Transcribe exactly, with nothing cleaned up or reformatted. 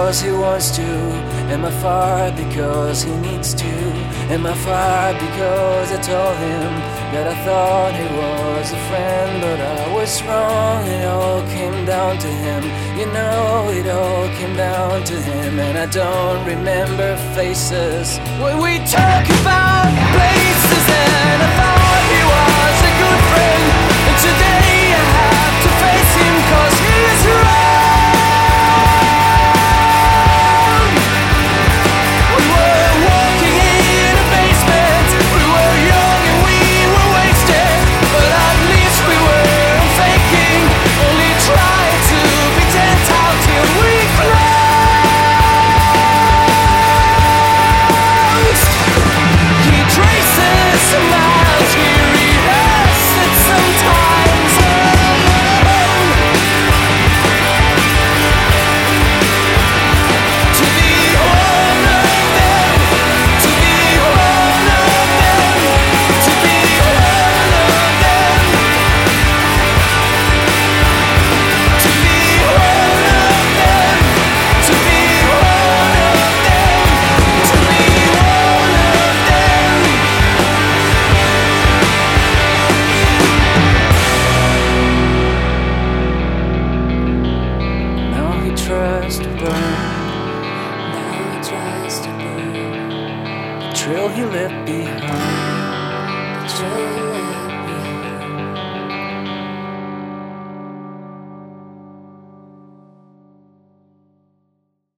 because he wants to? Am I far because he needs to? Am I far because I told him that I thought he was a friend? But I was wrong, it all came down to him. You know, it all came down to him. And I don't remember faces when we talk about places. And I thought he was a good friend, and today I have to face him cause he is wrong. Tries to burn. Now he tries to burn the trail he left behind. The trail he left